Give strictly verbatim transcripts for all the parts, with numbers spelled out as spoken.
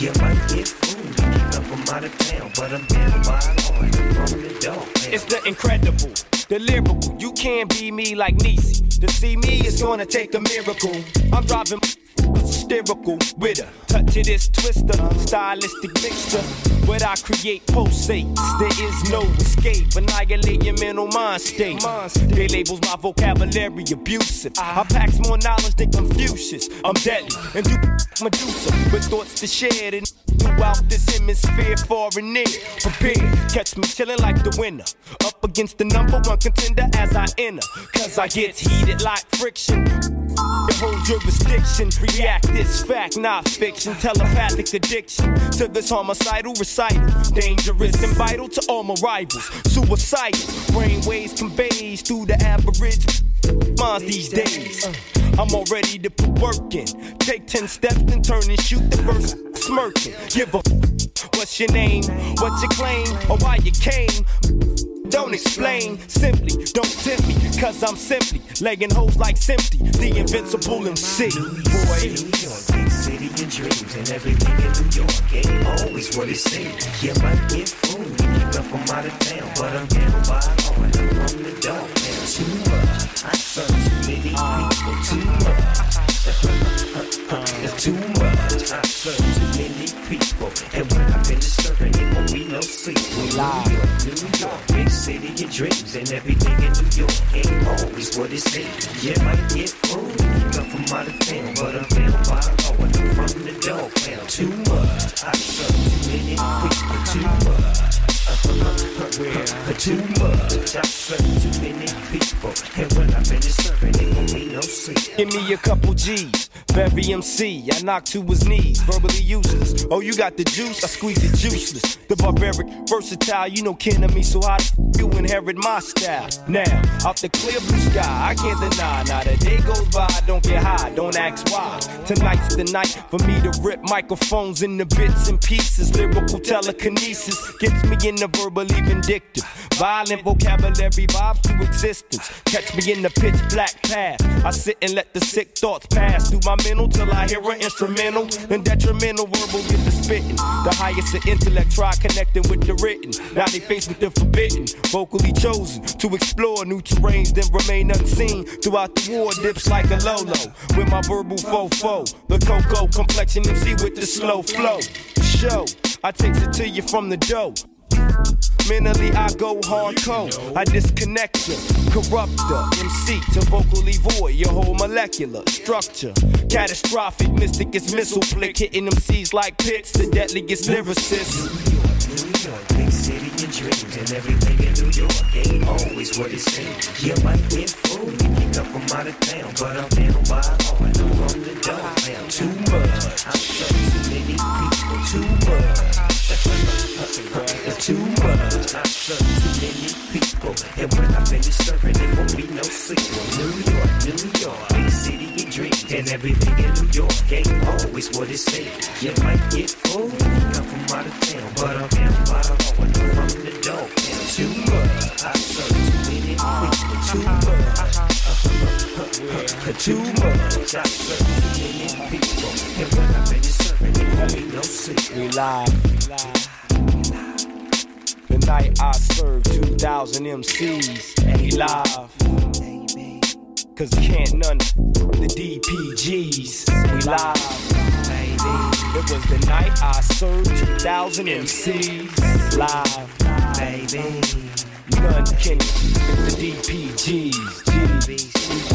You might get fooled, kick up from out of town, but I'm down by all from the dog. It's the incredible, the lyrical. You can't be me like Niecy. To see me is gonna take a miracle. I'm driving hysterical with a touch of this twister, stylistic mixture. What I create pulsates, there is no escape. Annihilate your mental mind state. They labels my vocabulary abusive. I packs more knowledge than Confucius. I'm deadly and do Medusa with thoughts to share and throughout this hemisphere, far and near. Prepared, catch me chilling like the winner, up against the number one contender as I enter. Cause I get heated like friction. The whole jurisdiction react this fact, not fiction. Telepathic addiction to this homicidal recital, dangerous and vital to all my rivals. Suicidal brainwaves conveys through the average minds these days. I'm all ready to put work in. Take ten steps and turn and shoot the first smirking. Give a f- what's your name, what's your claim, or why you came. Don't explain, simply don't tempt me, cause I'm simply legging hoes like Simply, the invincible M C. Boy, New York, big city and dreams, and everything in New York ain't always what it seems. You might get fooled, kick up from out of town, but I'm down by all from the dog. Man, too much, I serve too many people, too much. It's too much, I serve too many people, and when I finish serving, it won't be no sleep. New York, New York, big city and dreams, and everything in New York ain't always what it seems. You might get fooled, kick up from out of town, but I'm down by all from the dog pound. Too much, I serve too many people, too much. Too much, I serve too many people, and when I finish serving, it won't be no sleep. Give me a couple G's, very M C, I knock to his knees, verbally useless. Oh, you got the juice, I squeeze it juiceless. The barbaric, versatile, you know kin of me, so how the f- you inherit my style? Now, out the clear blue sky, I can't deny. Now the day goes by, don't get high, don't ask why. Tonight's the night for me to rip microphones into bits and pieces. Lyrical telekinesis gets me in the verbally vindictive. Violent vocabulary vibes to existence. Catch me in the pitch black path. I sit and let the sick thoughts pass through my mental till I hear an instrumental. And detrimental verbal get the spitting. The highest of intellect try connecting with the written. Now they faced with the forbidden. Vocally chosen to explore new terrains, then remain unseen. Throughout the war dips like a Lolo. With my verbal fofo. The cocoa complexion M C with the slow flow. Show, I takes it to you from the dough. Mentally I go hardcore, I disconnect you, corrupt the M C to vocally void your whole molecular structure. Catastrophic, mystic is missile flick, hitting M Cs like pits, the deadliest lyricists. New York, big city and dreams, and everything in New York ain't always what it seems. You might get fooled, kick up from out of town, but I'm down by all and I'm from the dog pound. Too much, I serve too many people, too much. Too much, I serve too many people, and when I finish serving, it won't be no sequel. New York, New York, big city and dreams, and everything in New York ain't always what it seems. You might get fooled, come from out of town, but I'm down by all and I'm from the dog pound. Too much, I serve too many people, too much. Too much, I serve too many people, and when I finish serving, it won't be no sequel. We live, live. The night I served two thousand M Cs, and we live. Cause can't none the D P Gs, we live. It was the night I served two thousand M Cs, live. None can the D P Gs, G's.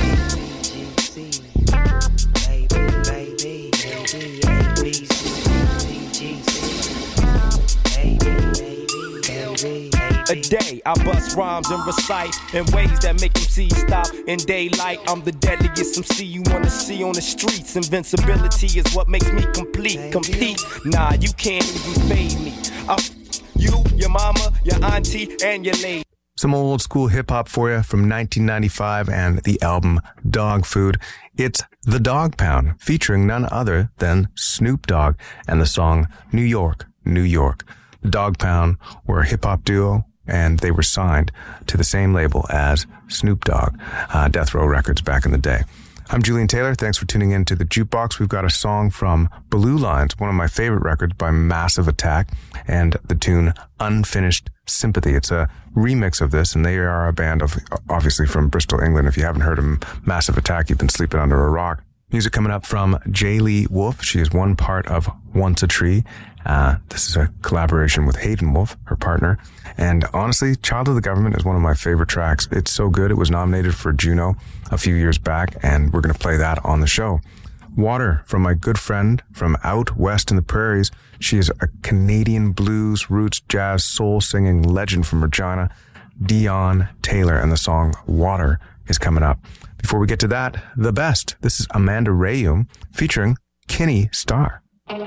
A day, I bust rhymes and recite in ways that make M Cs stop in daylight. I'm the deadliest M C you wanna see on the streets. Invincibility is what makes me complete, complete. Nah, you can't even fade me. I'm you, your mama, your auntie, and your lady. Some old school hip hop for you from nineteen ninety-five and the album Dog Food. It's The Dog Pound, featuring none other than Snoop Dogg and the song New York, New York. The Dog Pound were a hip hop duo, and they were signed to the same label as Snoop Dogg, uh, Death Row Records back in the day. I'm Julian Taylor. Thanks for tuning in to the Jukebox. We've got a song from Blue Lines, one of my favorite records by Massive Attack, and the tune Unfinished Sympathy. It's a remix of this, and they are a band of, obviously from Bristol, England. If you haven't heard of Massive Attack, you've been sleeping under a rock. Music coming up from Jay Lee Wolf. She is one part of Once a Tree. Uh, this is a collaboration with Hayden Wolf, her partner. And honestly, Child of the Government is one of my favorite tracks. It's so good. It was nominated for Juno a few years back, and we're going to play that on the show. Water from my good friend from out west in the prairies. She is a Canadian blues, roots, jazz, soul singing legend from Regina, Dion Taylor, and the song Water is coming up. Before we get to that, the best. This is Amanda Rayum featuring Kinney Starr.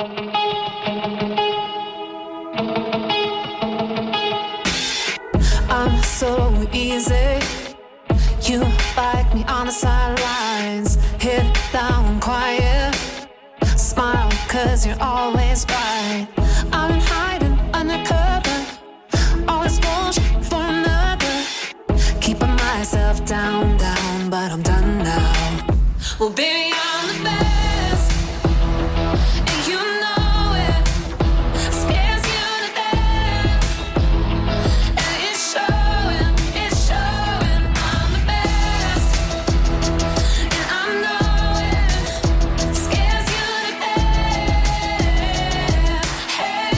I'm so easy. You like me on the sidelines. Head down quiet. Smile cause you're always right. I've been hiding undercover. Always bullshit for another. Keeping myself down, down, but I'm done now. Well, baby, I'm the best, and you know it. Scares you to death, and it's showing, it's showing. I'm the best, and I know it. Scares you to death. Hey,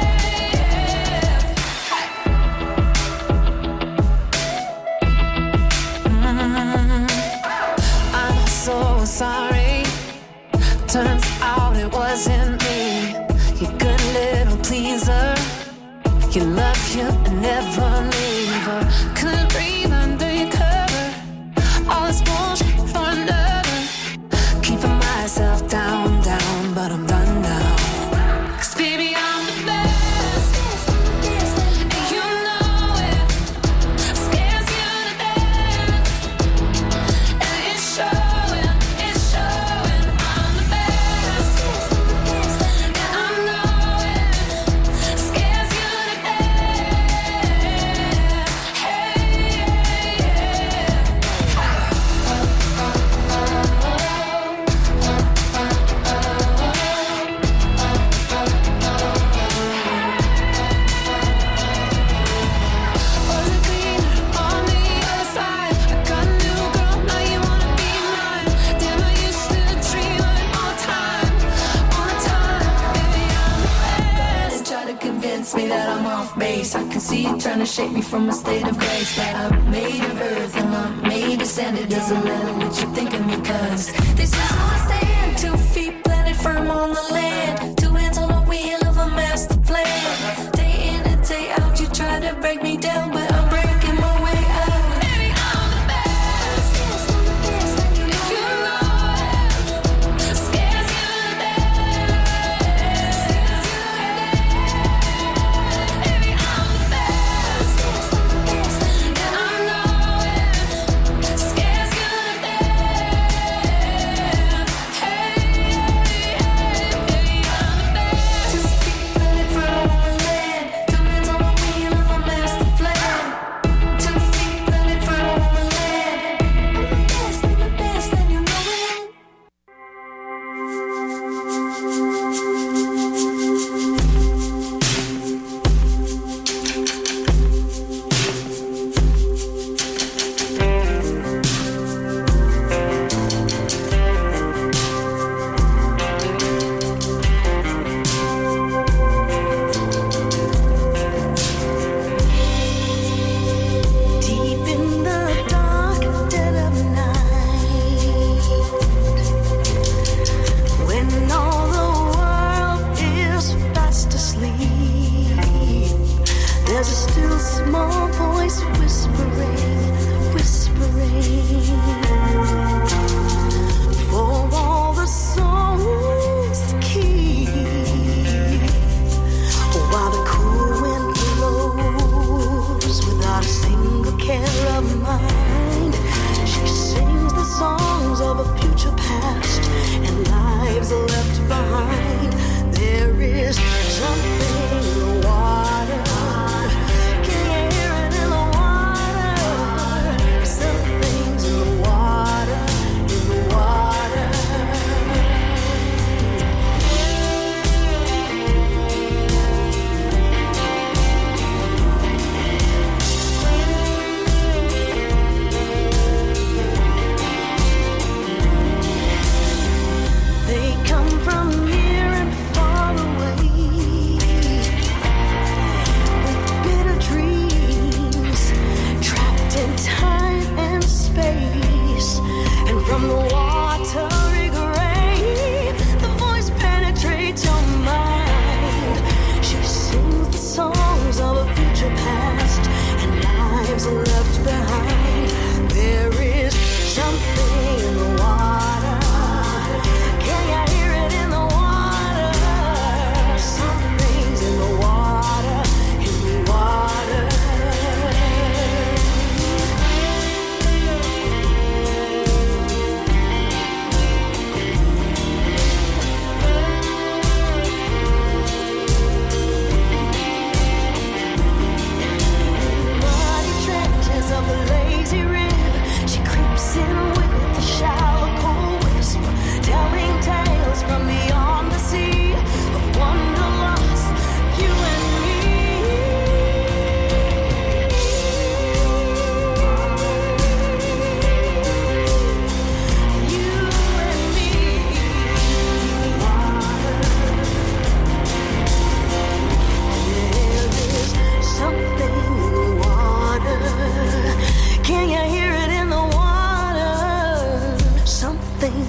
I'm so sorry. Turns out it wasn't me. You good little pleaser. You love you and never leave her. Couldn't breathe under your cover. All this bullshit for another. Keeping myself down, down, but I'm done now. Cause baby, I'm the best, and you know it. Scares you to death, and it's showing, it's showing. I'm the best, and I know it. Scares you to death. Hey, was it cleaner on the other side? I got a new girl, now you wanna be mine. Damn, I used to dream it all the time, all the time. Baby, I'm the best. And try to convince me that I'm off base. I can see you trying to shake me from a state of grace. But I'm made of earth and I'm made of sand. It doesn't matter what you think of me, cause this is how I stand. Two feet planted firm on the land. Two hands on the wheel of a master plan. Day in and day out, you try to break me down, but I'm breaking my way out. Baby, I'm the best, and you know it. Scares you to death, scares you to death. Baby, I'm the best, and I know it. Scares you to death.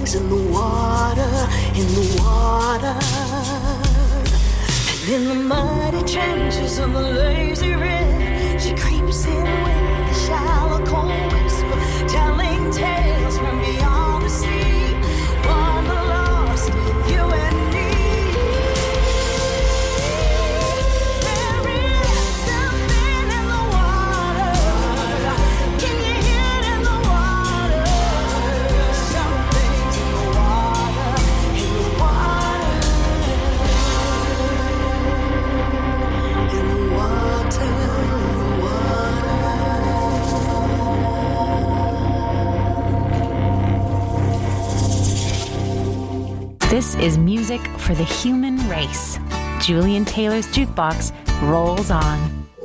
things in the water, in the water. And in the muddy trenches of the lazy river, she creeps in with a shallow cold whisper, telling tales from beyond the sea. Wanderlost, you and me. There is something in the water. Can you hear it in the water? Something's in the water, in the water, in the water, in the water. This is music for the human race. Julian Taylor's Jukebox rolls on.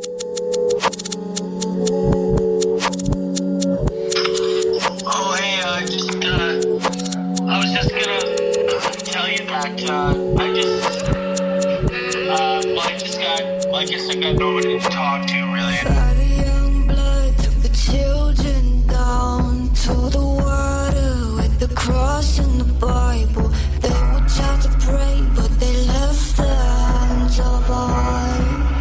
Oh, hey, uh, just, uh, I was just gonna tell you that, uh, I just, uh, well, I just got, well, I guess I got nobody to talk to, really. Father young blood took the children down to the water with the cross and the Bible. They were taught to pray, but they left their hands up high.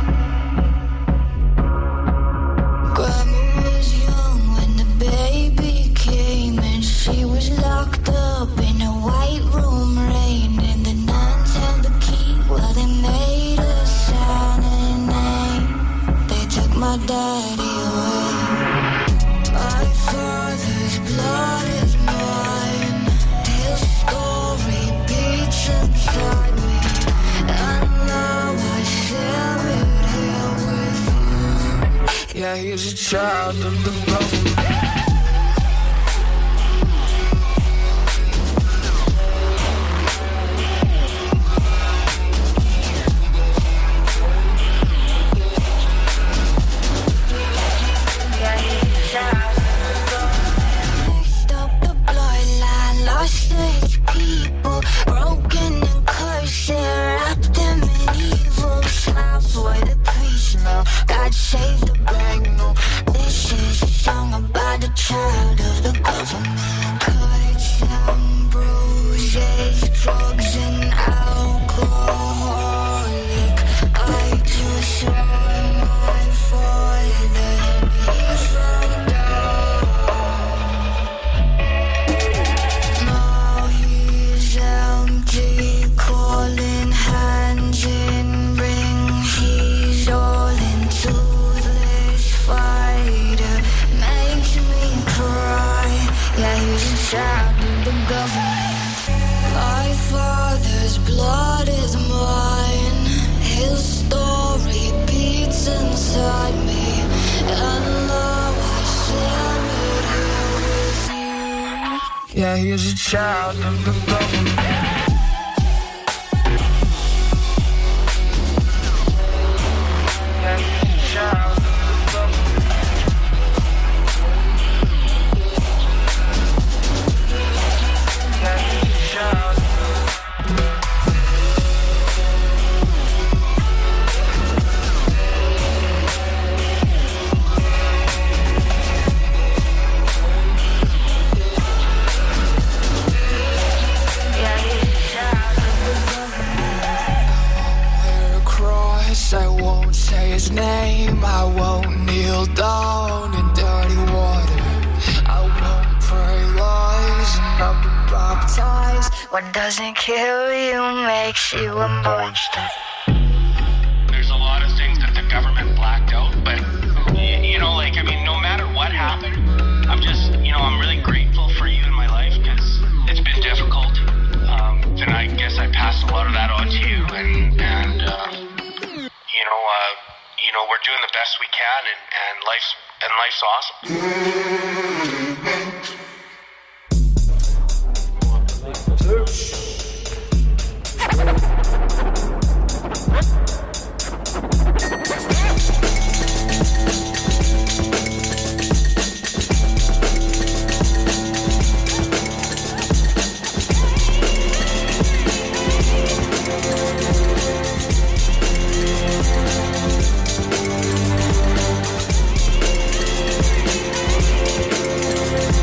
Grandma was young when the baby came, and she was locked up in a white room, rain. And the nuns held the key while they made a sign and name. They took my daddy away. My father's blood is mine. His story beats inside me, and now I share it here with you. Yeah, he's a child of the government. Mixed up the bloodline, lost its people, broken and cursed, and wrapped them in evil smiles for the priest now. God save the bank, no. This is a song about the child of the government. Cuts and bruises, drugs and alcoholic. I just want my father, he found out. Now he's empty, calling hands in ring. He's all in toothless fighter, makes me cry. Yeah, he's a child of the government. My father's blood is mine. His story beats inside me, and now I share it here with you. Yeah, he's a child of the government. Yeah, he's a child of the government. Yeah, he's a child. Yeah, he's a child of the government. Wear a cross, I won't say his name. I won't kneel down in dirty water. I won't pray lies, and I've been baptized. What doesn't kill you makes you a monster. There's a lot of things that the government blacked out, but y- you know, like, I mean, no matter what happened, I'm just, you know, I'm really grateful for you in my life because it's been difficult. Um, and I guess I passed a lot of that on to you, and and uh, you know, uh, you know, we're doing the best we can, and, and life's and life's awesome.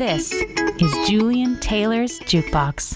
This is Julian Taylor's Jukebox.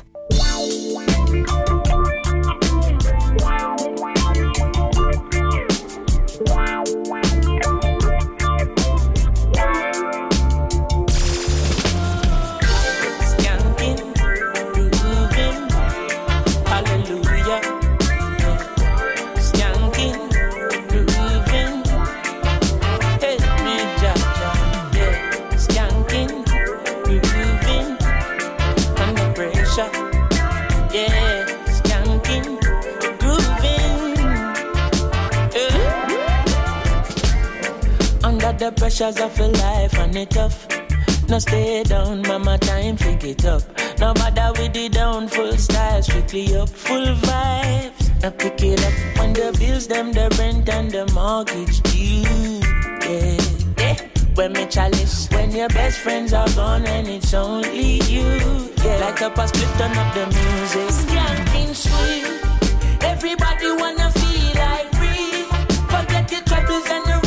The pressures of a life and it tough. No stay down, mama, time pick it up. No bother with the down, full style, strictly up, full vibes. Now pick it up when the bills, them, the rent and the mortgage due. Yeah, yeah. When me chalice, when your best friends are gone and it's only you. Yeah, like up a split, turn up the music. Skanking sweet. Everybody wanna feel like free. Forget your troubles and the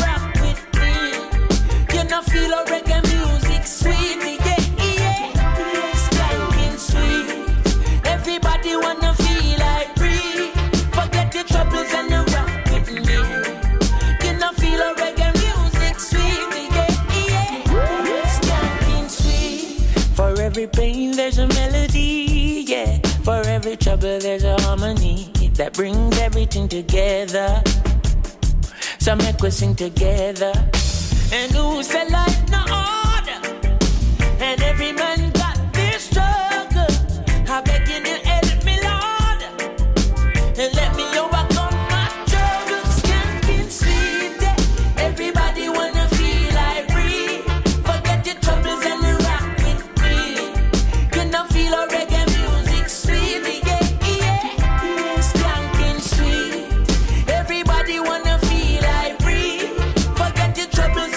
I feel a reggae music sweet, yeah, yeah. Skanking sweet. Everybody wanna feel like free. Forget your troubles and the rock with me. You know feel a reggae music sweet, yeah, yeah. Skanking sweet. For every pain there's a melody, yeah. For every trouble there's a harmony that brings everything together. So make we sing together. And who said life no order? And every man got their struggle. I beg you to help me, Lord, and let me overcome my troubles. Skanking sweet, yeah. Everybody wanna feel like free. Forget your troubles and the rock with me. You know feel a reggae music sweet, yeah, yeah. Skanking sweet. Everybody wanna feel like free. Forget your troubles.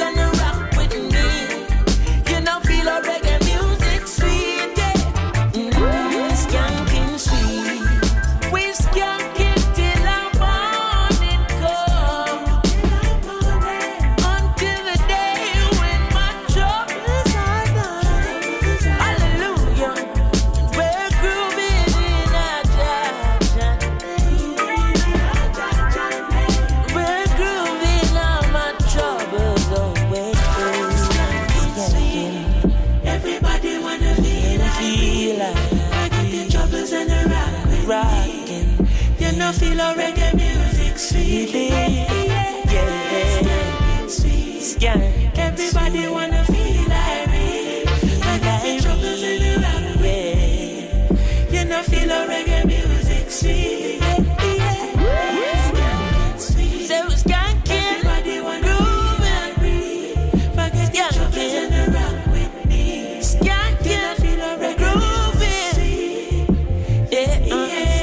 Feel a reggae music sweet, yeah, yeah. Skank. Everybody wanna feel like me. Forget the troubles in the rock, yeah. You know feel a reggae music sweet, yeah. Skank sweet. So skanking, everybody wanna feel like me. Forget the troubles in the rock with me. Skanking, feel a reggae music sweet, yeah.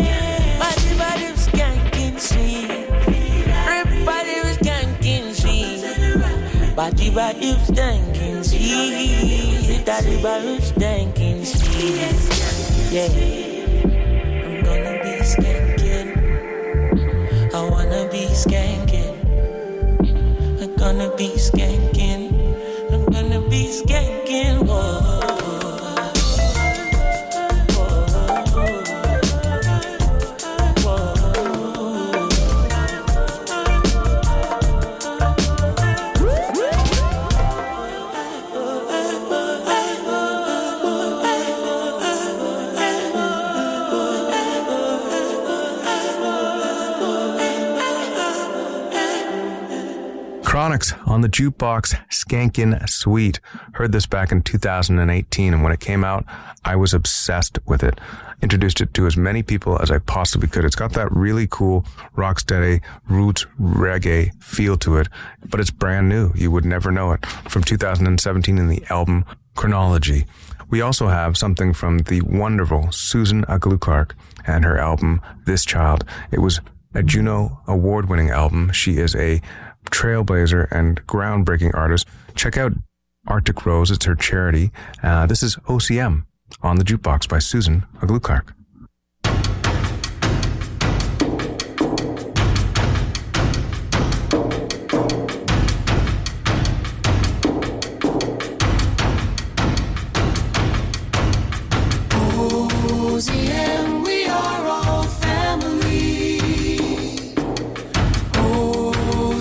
Body body stinking sweet, daddy body stinking sweet. Yeah, I'm gonna be skanking. I wanna be skanking. I'm gonna be skanking. I'm gonna be skanking. Whoa. Chronix on the Jukebox, Skankin' Sweet. Heard this back in two thousand eighteen, and when it came out, I was obsessed with it. Introduced it to as many people as I possibly could. It's got that really cool rocksteady roots reggae feel to it, but it's brand new. You would never know it. From two thousand seventeen in the album Chronology. We also have something from the wonderful Susan Aglue-Clark and her album This Child. It was a Juno award-winning album. She is a trailblazer and groundbreaking artist. Check out Arctic Rose. It's her charity. Uh, this is O C M on the Jukebox by Susan Aglue-Clark.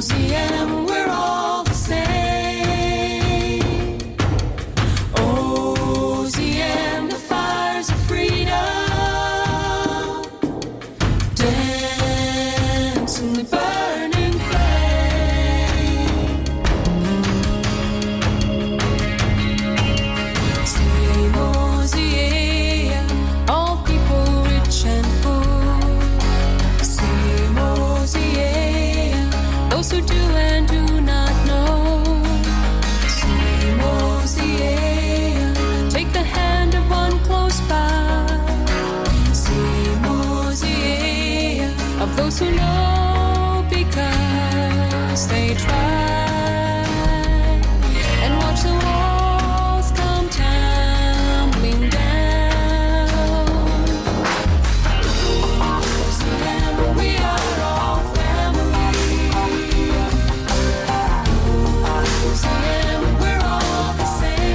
Z M, we're all the same. O Z M, the fires of freedom. Dance in the burning flame. Same O Z M, all people rich and poor. Same O Z M, those who do and do not know. Same O Z M, take the hand of one close by. Same O Z M, of those who know because they try. And watch the walls come tumbling down. Z M, we are all family. Z M, we're all the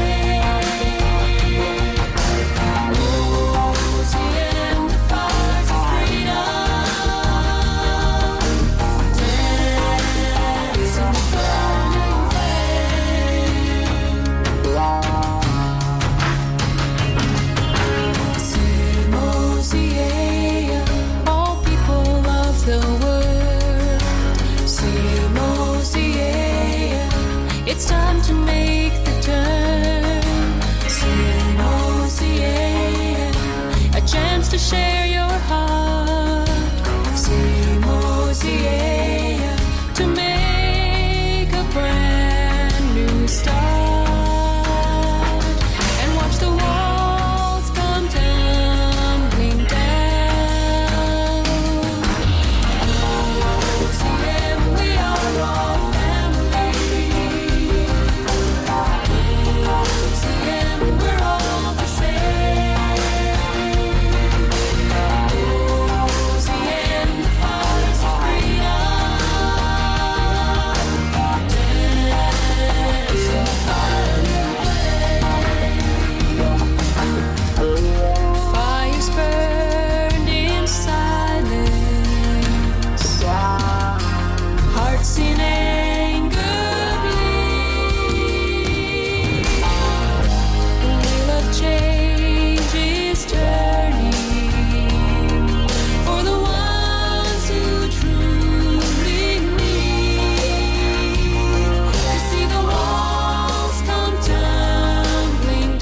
same. Z M, the fires of freedom. Dance in the burning flame. Same O Z M, all people of the world. Same O Z M, it's time to make the turn. Same O Z M, a chance to share your heart. Same O Z M, to make a brand new start. And watch the walls come tumbling down. Z M, we are all family. Z M, we're all the same. Z M, the fires of freedom. Dance in the burning flame. Fires burned in silence. Hearts in anger bleed. The wheel of change is turning for the ones who truly need to see the walls come tumbling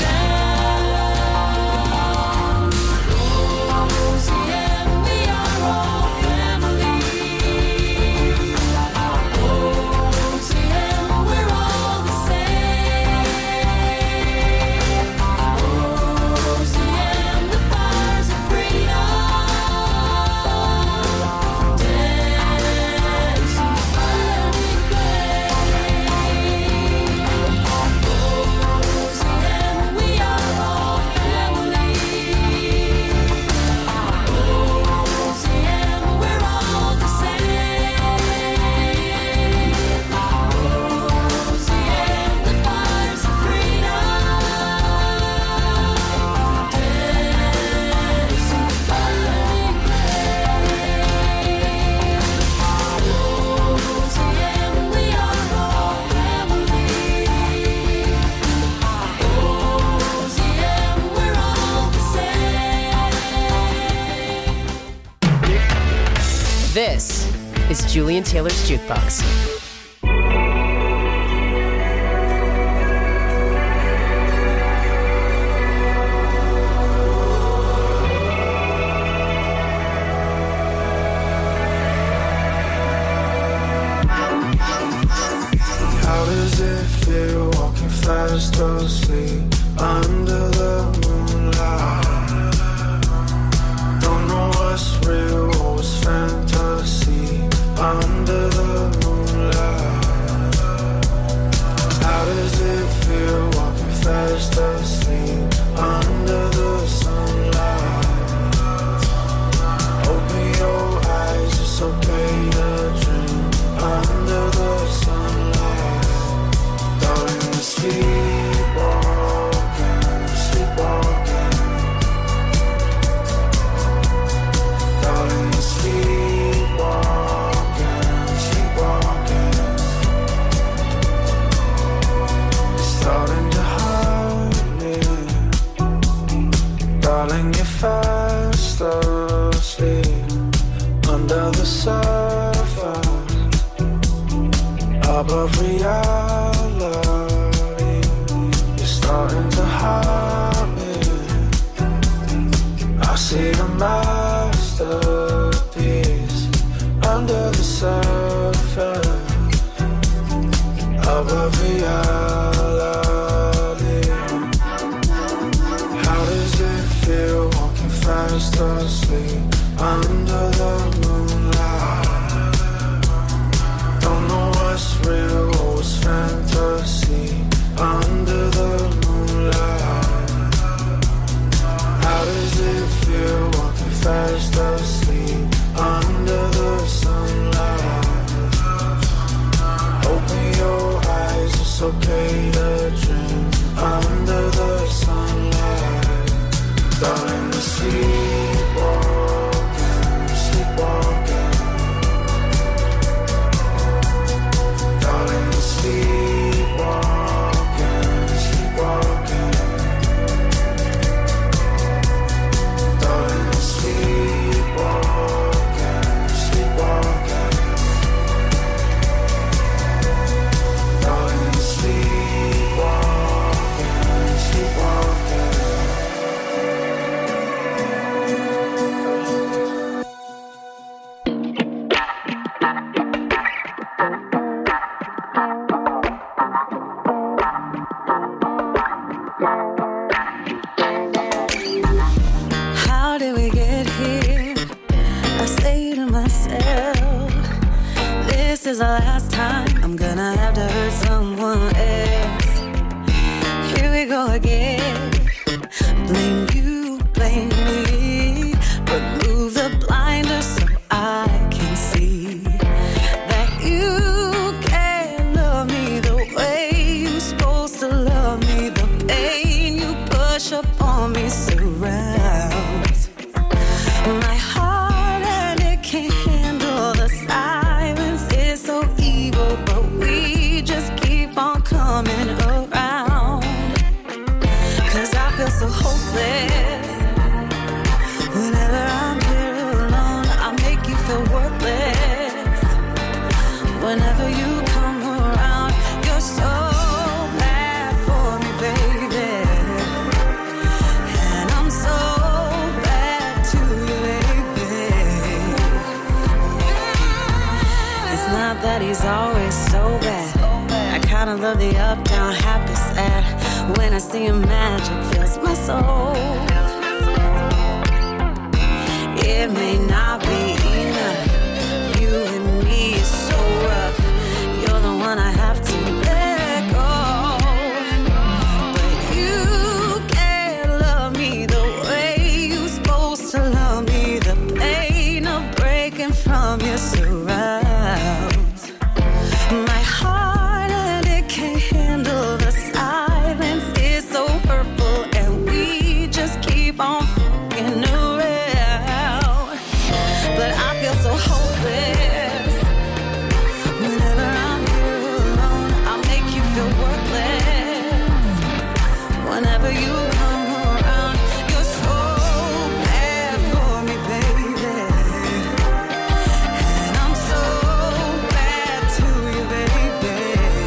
down. Z M, we are all family. Z M, we're all the same. Z M, the fires of freedom. Dance in the burning flame. Z M, we are all family. Z M, we're all the same. Z M, the fires of freedom. Dance in the burning flame. Z M, we are all family. Z M, we're all the same. This is Julian Taylor's Jukebox. How does it feel walking fast asleep under the moonlight? Don't know what's real or what's fantasy under the moonlight. How does it feel walking fast asleep under the sunlight? Open your eyes, it's okay to dream under the sunlight. Darling, sleepwalking, sleepwalking. above reality. You're starting to hide me. I see the masterpiece under the surface, above reality. How does it feel walking fast asleep under the moonlight? Don't know what's real or what's fantasy under the moonlight. How does it feel walking fast asleep under the sunlight? Open your eyes, it's okay to dream under the sunlight. Darling, the sleepwalking, sleepwalking. Darling, the sleepwalking, sleepwalking. Darling, the sleepwalking, sleepwalking. Darling, the sleepwalking, sleepwalking. How did we get here? I say to myself, this is the last time I'm gonna have to hurt someone else. Here we go again. Blame you, blame me. Remove the blinders so I can see that you can't love me the way you're supposed to love me. The pain you push upon me surrounds my heart, and it can't handle the silence. It's so evil, but we just keep on coming around. Cause I feel so hopeless. Whenever I'm here alone, I make you feel worthless. Whenever you come around, you're so bad for me, baby. And I'm so bad to you, baby. It's not that he's always so bad. I kinda love the up, down, happy, sad. When I see him, magic fills my soul. It may not be enough. You and me is so rough. You're the one I have to let go. But you can't love me the way you're supposed to love me. The pain of breaking from your surrounds my heart, and it can't handle the silence. It's so hurtful, and we just keep on fucking around. But I feel so hopeless. Whenever I'm here alone, I make you feel worthless. Whenever you come around, you're so bad for me, baby. And I'm so bad to you, baby.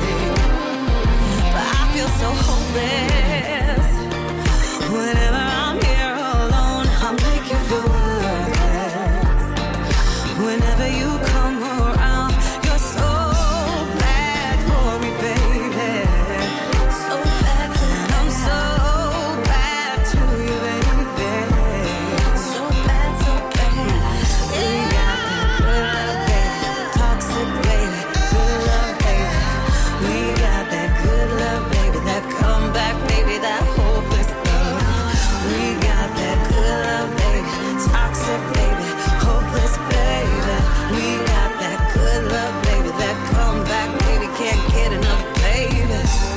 But I feel so hopeless. Whenever I'm here alone, I make you feel worthless. Whenever you come around, you're so bad for me, baby. So bad, and I'm so bad to you, baby. So bad, so bad. We got that good love, baby. Toxic, baby. Good love, baby. We got that good love, baby. That comeback, baby. That hopeless thing. We got that good love, baby. Toxic, baby. Hopeless, baby. We got that good love, baby. That comeback, baby. Can't get enough, baby.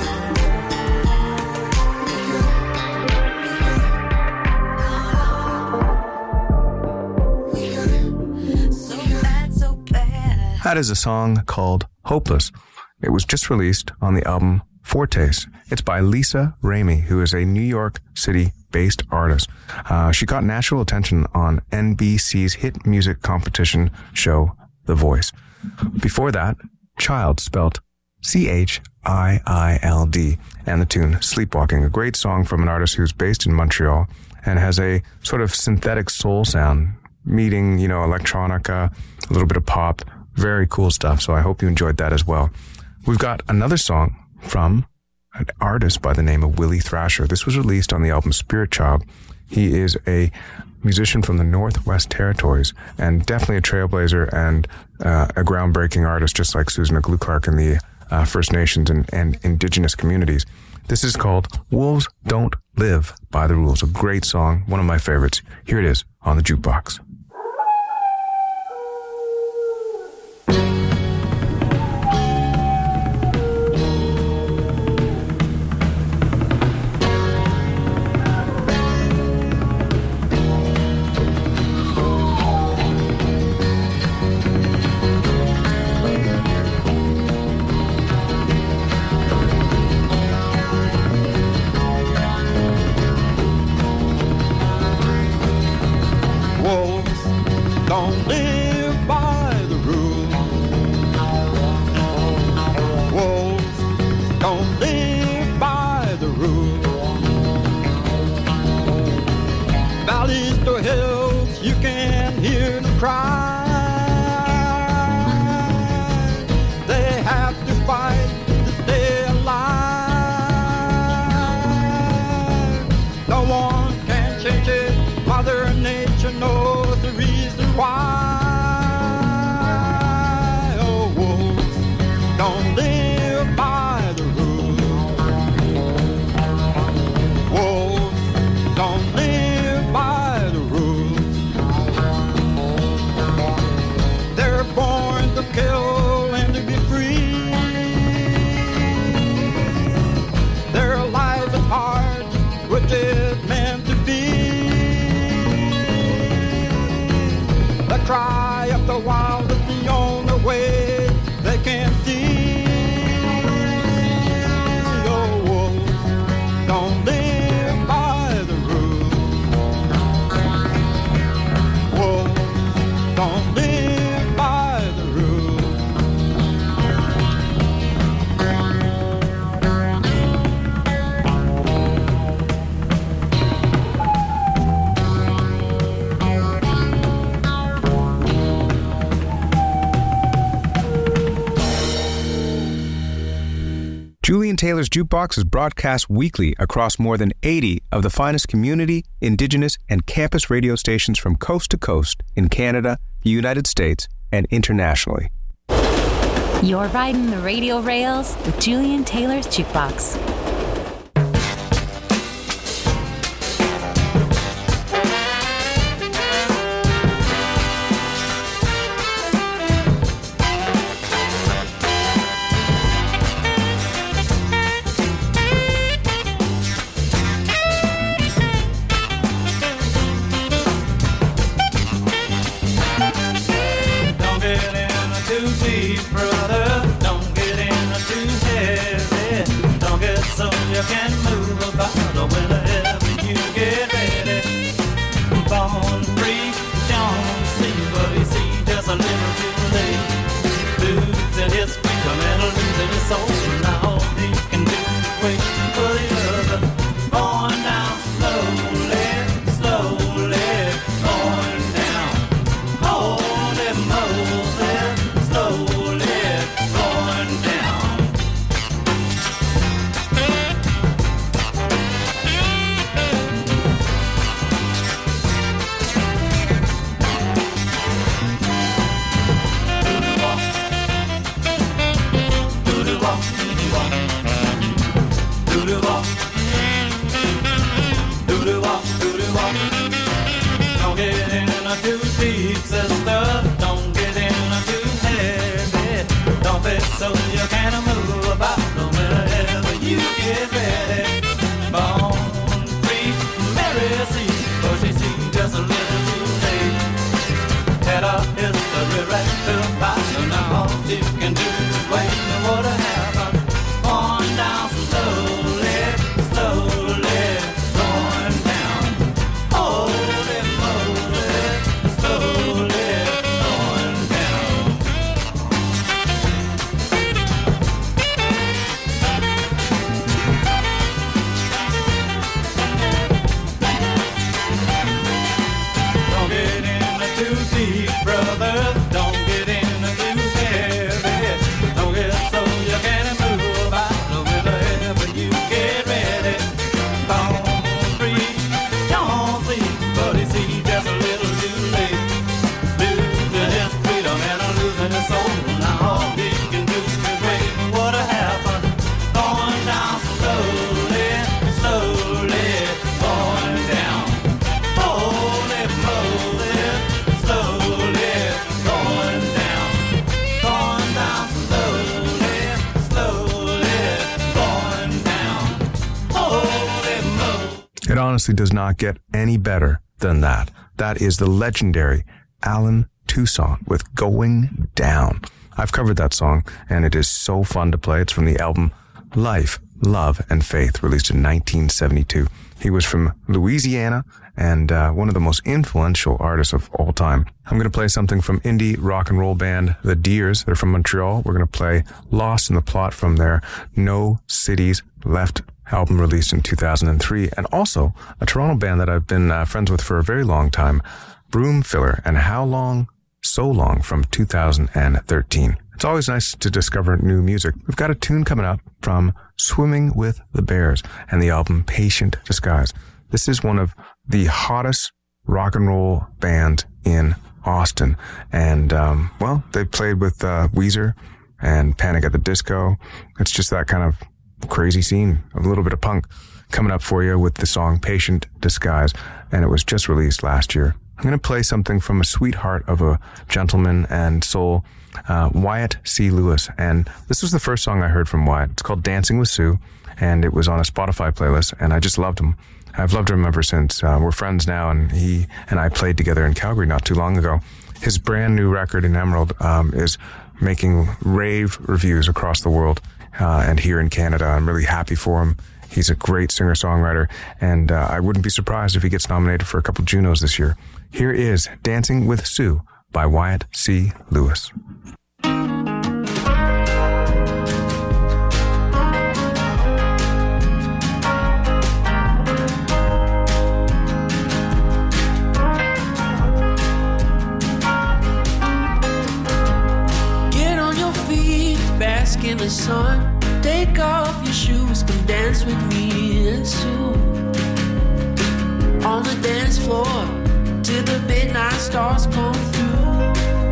So bad, so bad. That is a song called Hopeless. It was just released on the album Fortes. It's by Lisa Ramey, who is a New York City-based artist. Uh, she got national attention on N B C's hit music competition show, The Voice. Before that, Child, spelled C H I I L D, and the tune Sleepwalking, a great song from an artist who's based in Montreal and has a sort of synthetic soul sound, meeting, you know, electronica, a little bit of pop, very cool stuff. So I hope you enjoyed that as well. We've got another song from an artist by the name of Willie Thrasher. This was released on the album Spirit Child. He is a musician from the Northwest Territories and definitely a trailblazer and uh, a groundbreaking artist, just like Susan McGlue Clark in the uh, First Nations and, and indigenous communities. This is called Wolves Don't Live by the Rules, a great song, one of my favorites. Here it is on the Jukebox. Julian Taylor's Jukebox is broadcast weekly across more than eighty of the finest community, indigenous, and campus radio stations from coast to coast in Canada, the United States, and internationally. You're riding the radio rails with Julian Taylor's Jukebox. You can move about whenever you get ready. Born free, don't see what he sees, just a little too late. Losing his freedom and losing his soul. Now all he can do is wait for the other. Going down slowly, slowly, going down. Holy Moses, slowly, going down. Don't get in too deep, sister. Don't get in too heavy. Don't be so you can't move about whenever you get ready. Born free, Mary see, but she see just a little too late. Head up history right to the bottom. Now all you can do is wait for what happen. On down slowly, slowly, going down. Holy Moses, slowly, going down. It honestly does not get any better than that. That is the legendary Allen Toussaint with Going Down. I've covered that song, and it is so fun to play. It's from the album Life, Love, and Faith, released in nineteen seventy-two. He was from Louisiana and uh, one of the most influential artists of all time. I'm going to play something from indie rock and roll band The Deers. They're from Montreal. We're going to play Lost in the Plot from their No Cities Left album released in two thousand three. And also a Toronto band that I've been uh, friends with for a very long time, Broom Filler, and How Long? So Long from two thousand thirteen. It's always nice to discover new music. We've got a tune coming up from Swimming with the Bears and the album Patient Disguise. This is one of the hottest rock and roll bands in Austin. And, um, well, they played with uh, Weezer and Panic at the Disco. It's just that kind of crazy scene, a little bit of punk coming up for you with the song Patient Disguise. And it was just released last year. I'm going to play something from a sweetheart of a gentleman and soul, uh, Wyatt C. Lewis. And this was the first song I heard from Wyatt. It's called Dancing with Sue, and it was on a Spotify playlist, and I just loved him. I've loved him ever since. Uh, we're friends now, and he and I played together in Calgary not too long ago. His brand new record in Emerald um, is making rave reviews across the world uh, and here in Canada. I'm really happy for him. He's a great singer-songwriter, and uh, I wouldn't be surprised if he gets nominated for a couple Junos this year. Here is Dancing with Sue by Wyatt C. Lewis. Get on your feet, bask in the sun. Take off your shoes, come dance with me and Sue. On the dance floor, till the midnight stars come through.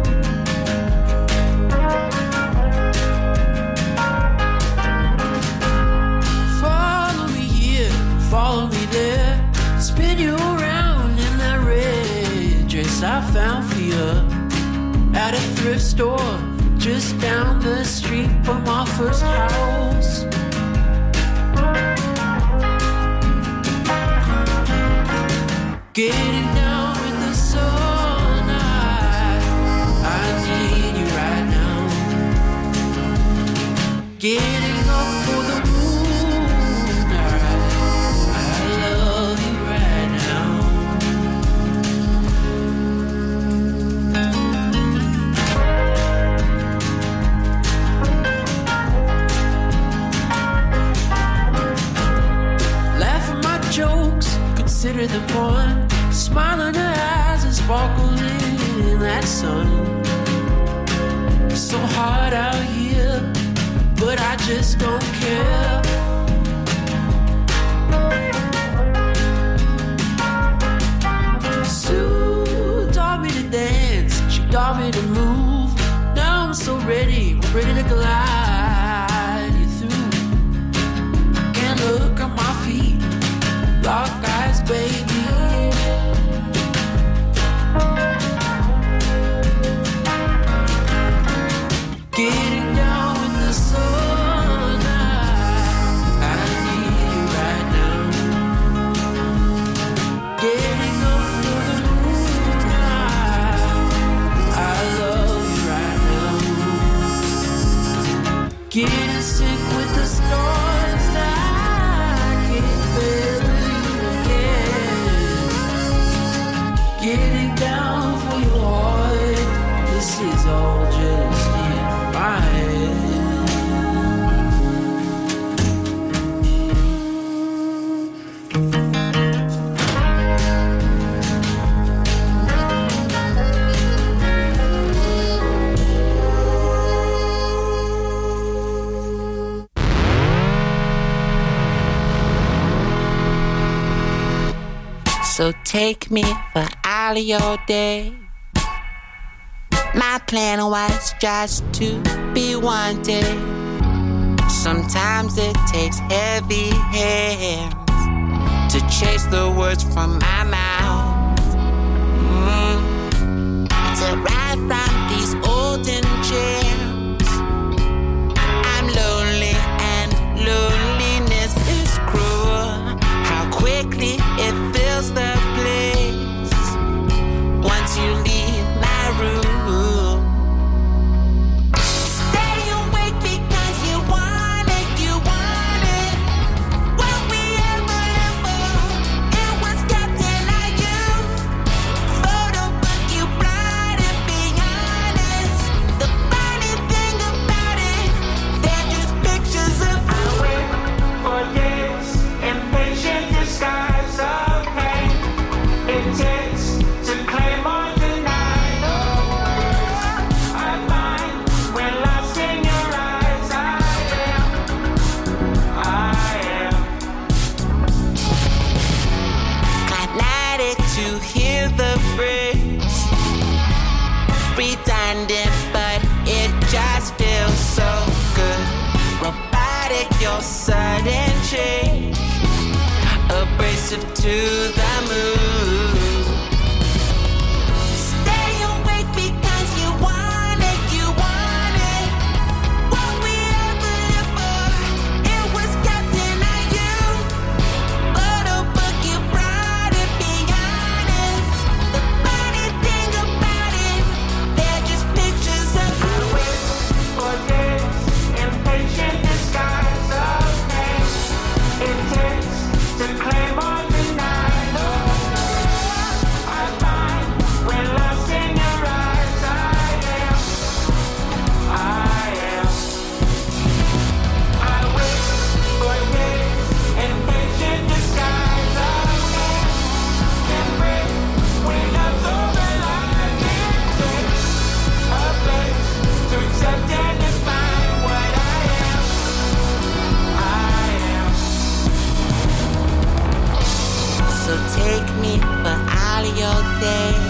Follow me here, follow me there. Spin you around in that red dress I found for you at a thrift store just down the street from our first house. Getting down with the sun, I, I need you right now. Getting up for the moonlight, I love you right now. Laugh at my jokes, consider them fun. Smile in her eyes and sparkle in that sun. It's so hot out here, but I just don't care. Sue taught me to dance, she taught me to move. Now I'm so ready, ready to glide you through. Can't look at my feet, lock eyes, baby. Getting down with the sun, I, I need you right now. Getting up for the moonlight, I love you right now. Get in sync with the stars, I can't feel you again. Getting down for your heart, this is all just in my head. So take me for all of your day. My plan was just to be wanted. Sometimes it takes heavy hands to chase the words from my mouth. Mm. To ride from these olden chairs. I'm lonely and loneliness is cruel. How quickly your sudden change, abrasive to the mood. Stay awake because you want it, you want it. What we ever live for, it was Captain Are You. But a book you brought it, be honest. The funny thing about it, they're just pictures of you. I wait for this impatient disguise of pain. It takes to claim or deny. I find when lost in your eyes, I am, I am. I wait for this impatient disguise of pain. Can break when love's over like it takes a place to accept and define what I am, I am. So take me for all your days.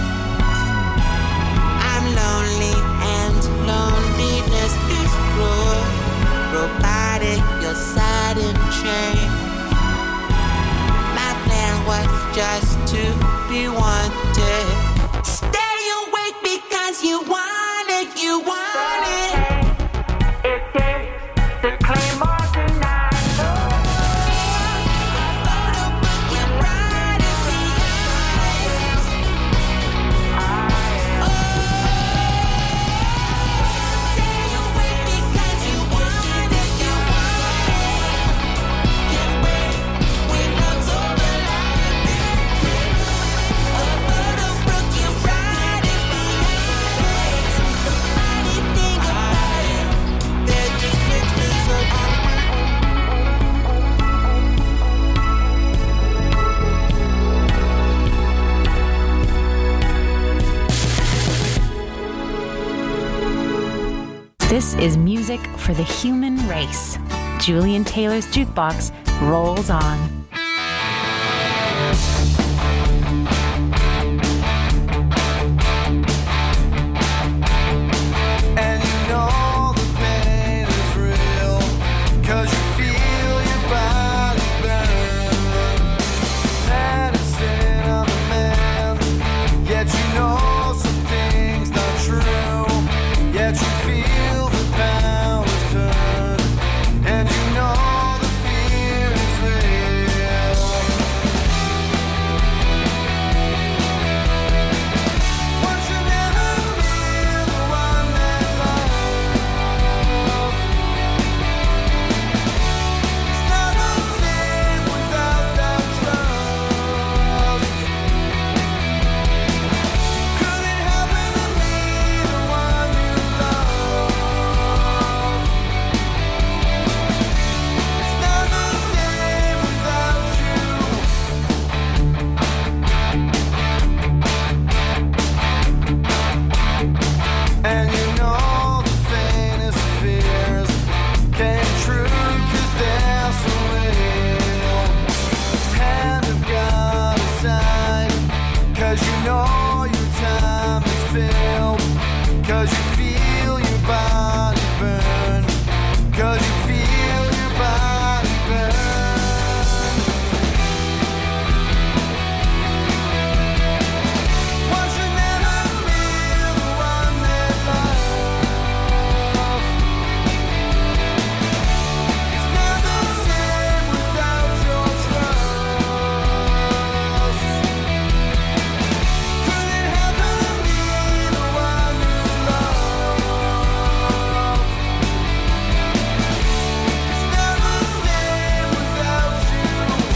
I'm lonely and loneliness is cruel. Robotic, your sudden change. My plan was just to be wanted. Stay awake because you want it, you want it. It takes to claim or deny. This is music for the human race. Julian Taylor's Jukebox rolls on. And you know the pain is real, 'cause you feel your body burn. Medicine on demand, yet you know some things not true. Yet you feel the powers turn, and you know the fear is real. Won't you never feel the one that love? It's not the same without that trust. Could it happen to me, the one you love? It's not the same without you. And you know the faintest fears came true 'cause they're so real. Hand of God aside, 'cause you know your time is filled. 'Cause you feel your body burn. 'Cause you feel your body burn. Won't you never feel the one that love? It's not the same without your trust. Could it happen to me, the one you love? It's not the same without you.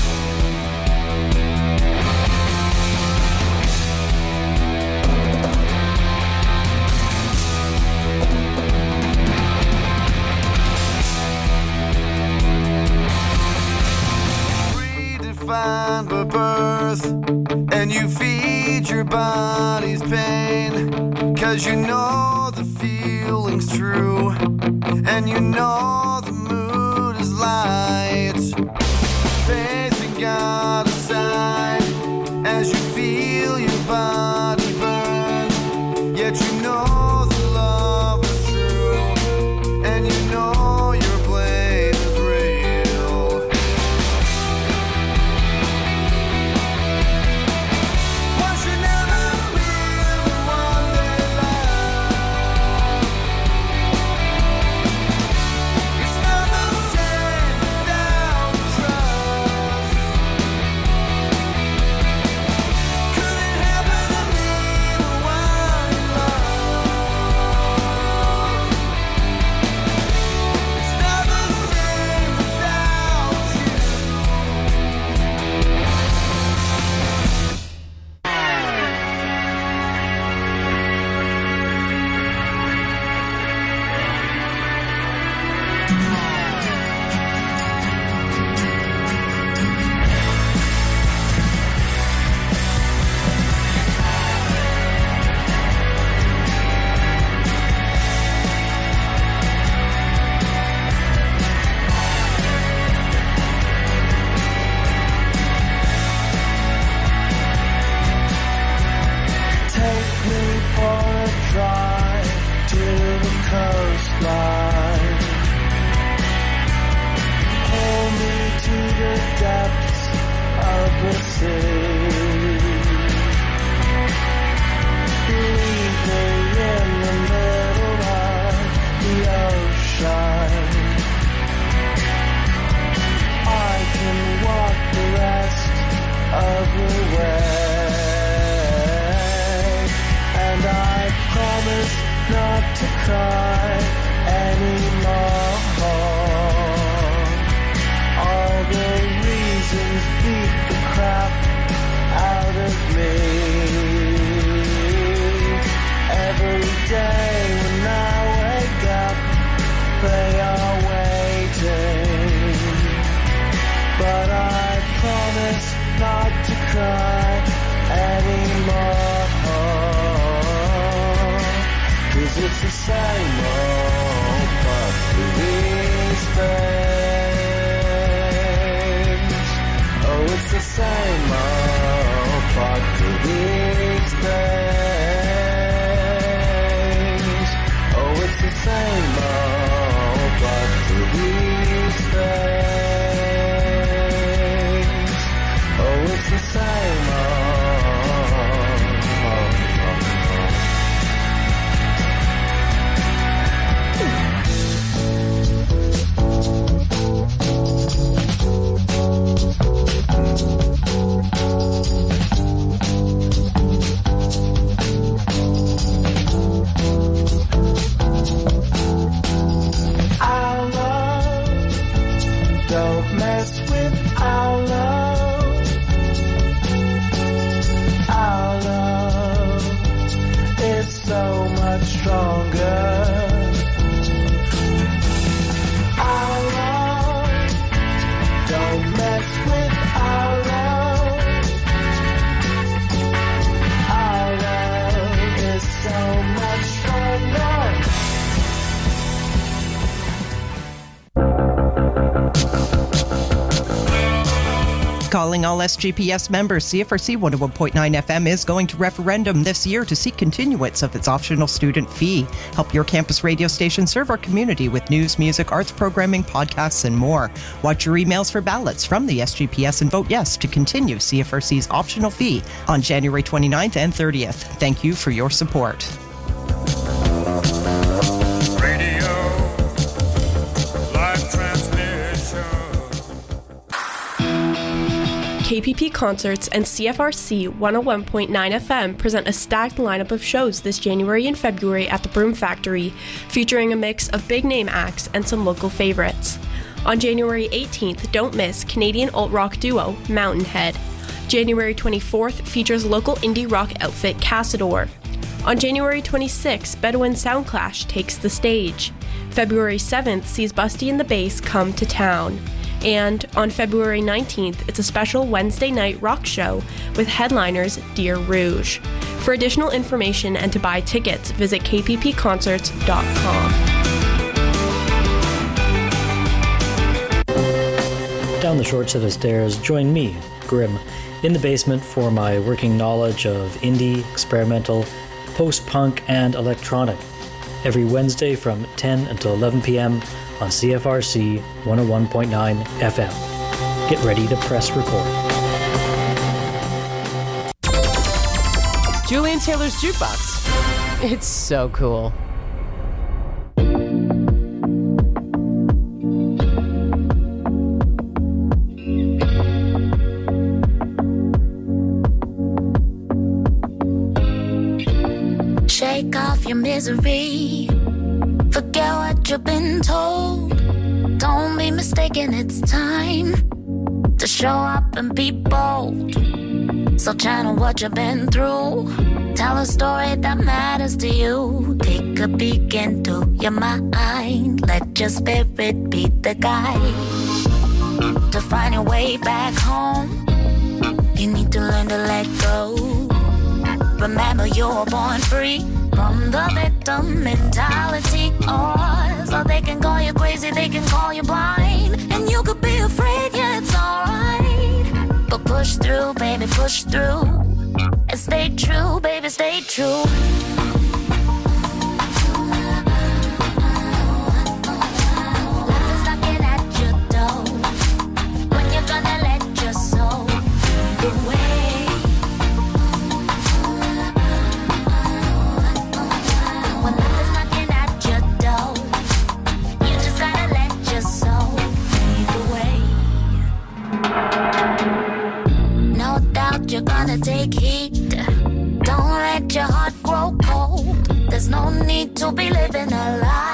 Redefined by birth, and you feed your body's pain. 'Cause you know the feeling's true, and you know the mood is light. Faith in God aside, as you feel your body burn. Yet you know the love is true, and you know your blade is real. cry anymore. All the reasons beat the crap out of me. Every day when I wake up, they are waiting. But I promise not to cry anymore. 'Cause it's the same old but with these things. Oh, it's the same old but with these things. Oh, it's the same old but with these things. Oh, it's the same old. Our love, don't mess with our love. Our love is so much stronger. Our love, don't mess with our love. Our love is so much stronger. Calling all S G P S members, C F R C one oh one point nine F M is going to referendum this year to seek continuance of its optional student fee. Help your campus radio station serve our community with news, music, arts programming, podcasts, and more. Watch your emails for ballots from the S G P S and vote yes to continue C F R C's optional fee on January twenty-ninth and thirtieth. Thank you for your support. K P P Concerts and C F R C one oh one point nine F M present a stacked lineup of shows this January and February at the Broom Factory, featuring a mix of big-name acts and some local favorites. On January eighteenth, don't miss Canadian alt-rock duo Mountainhead. January twenty-fourth features local indie rock outfit Cassador. On January twenty-sixth, Bedouin Soundclash takes the stage. February seventh sees Busty and the Bass come to town. And on February nineteenth, it's a special Wednesday night rock show with headliners Deer Rouge. For additional information and to buy tickets, visit k p p concerts dot com. Down the short set of stairs, join me, Grim, in the basement for my working knowledge of indie, experimental, post-punk, and electronic. Every Wednesday from ten until eleven p.m. on C F R C one oh one point nine F M. Get ready to press record. Julian Taylor's Jukebox. It's so cool. Shake off your misery. Forget what you've been told. Don't be mistaken, it's time to show up and be bold. So channel what you've been through. Tell a story that matters to you. Take a peek into your mind. Let your spirit be the guide. To find your way back home, you need to learn to let go. Remember you were born free from the victim mentality. Or so they can call you crazy, they can call you blind. And you could be afraid, yeah, it's alright. But push through, baby, push through. And stay true, baby, stay true. You're gonna take heat. Don't let your heart grow cold. to be living a lie.